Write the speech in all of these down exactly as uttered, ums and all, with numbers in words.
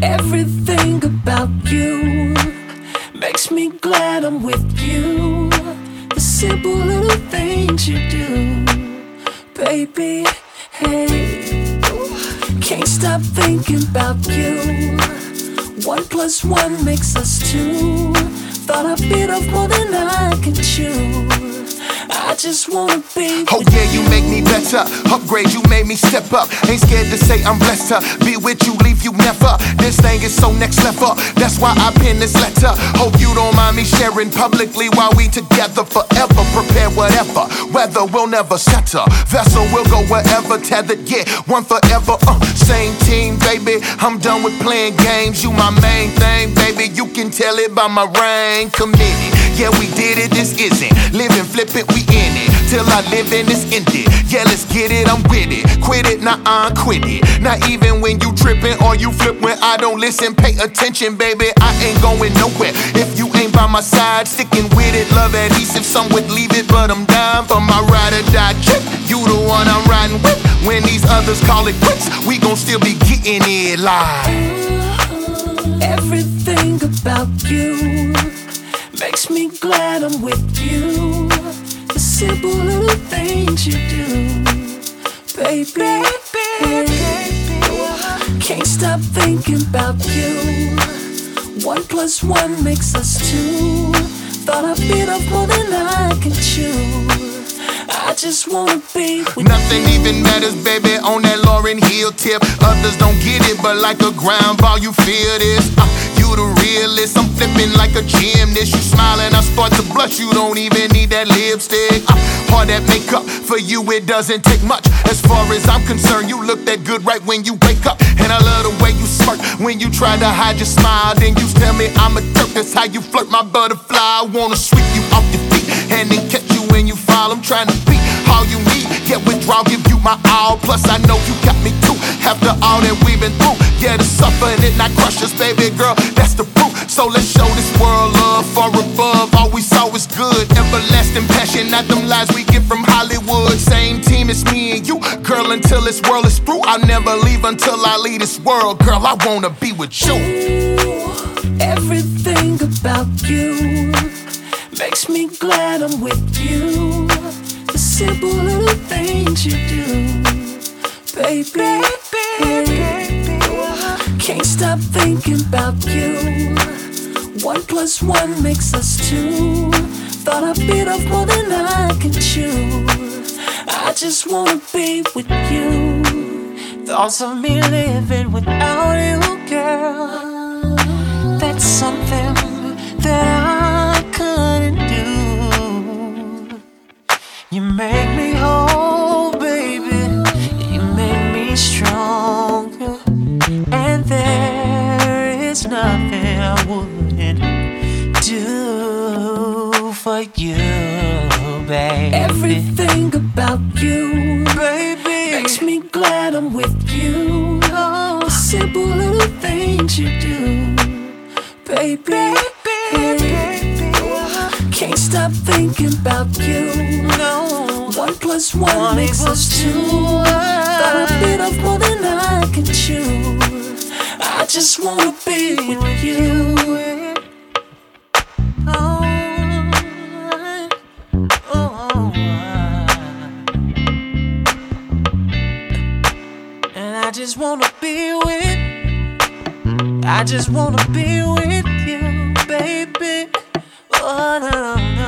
Everything about you makes me glad I'm with you. The simple little things you do, baby, hey. Can't stop thinking about you. One plus one makes us two. Thought I bit off more than I can chew. I just wanna be. Oh yeah, you make me better. Upgrade, you made me step up. Ain't scared to say I'm blessed to be with you, leave you never. This thing is so next level. That's why I penned this letter. Hope you don't mind me sharing publicly while we together forever. Prepare whatever weather, we'll never settle. Vessel will go wherever tethered. Yeah, one forever. Uh, same team, baby. I'm done with playing games. You my main thing, baby. You can tell it by my ring. Committed. Yeah, we did it. This isn't living, flip it. We in it, till I live in this ended. Yeah, let's get it, I'm with it. Quit it, nah, I quit it. Not even when you trippin' or you flip when I don't listen. Pay attention, baby, I ain't going nowhere if you ain't by my side. Sticking with it, love adhesive. Some would leave it, but I'm down for my ride or die trip. You the one I'm riding with. When these others call it quits, we gon' still be getting it live. Everything about you makes me glad I'm with you. The simple little things you do, baby, baby. Can't stop thinking about you. One plus one makes us two. Thought I bit off more than I can chew. I just wanna be with Nothing you. even matters, baby, on that Lauryn Hill tip. Others don't get it, but like a ground ball, you feel this. Uh, you the realest, I'm flipping like a gymnast. You smiling, I start to blush, you don't even need that lipstick. Uh, all that makeup, for you it doesn't take much. As far as I'm concerned, you look that good right when you wake up. And I love the way you smirk when you try to hide your smile. Then you tell me I'm a jerk, that's how you flirt my butterfly. I wanna sweep you off your feet and then catch you when you fall. I'm trying to be all you need, yeah, withdraw, give you my all. Plus I know you got me too, after all that we've been through. Yeah, the suffering it not crush us, baby girl, that's the proof. So let's show this world love for above. All we saw is good, everlasting passion, not them lies we get from Hollywood. Same team as me and you, girl, until this world is through. I'll never leave until I leave this world, girl, I wanna be with you. Everything about you makes me glad I'm with you. The simple little things you do, baby, baby. Can't stop thinking about you. One plus one makes us two. Thought I bit off more than I can chew. I just wanna be with you. Thoughts of me living without you, girl. That's something that I couldn't do. You make me whole, baby. You make me stronger. And there is nothing I wouldn't do for you, baby. Everything about you, baby, makes me glad I'm with you. The simple little things you do, baby, baby. Can't stop thinking about you. No, one plus one, one makes us two. Thought I bit off more than I can chew. I just wanna be with you. Oh, oh, and I just wanna be with. I just wanna be with you, baby. Oh, no, no, no.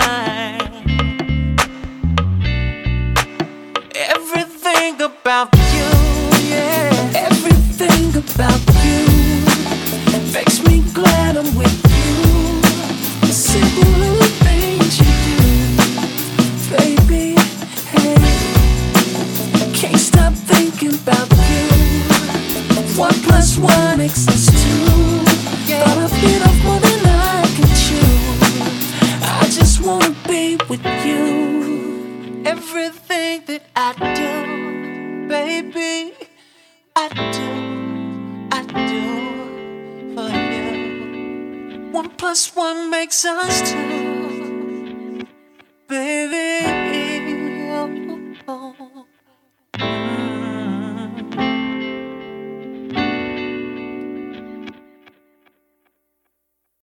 Everything about you, yeah. Everything about you makes me glad I'm with you. The simple little things you do, baby, hey. Can't stop thinking about you. One plus one makes us two. Thought I bit off more than I can chew. I just wanna be with you. Everything that I do, baby, I do, I do for you. One plus one makes us two.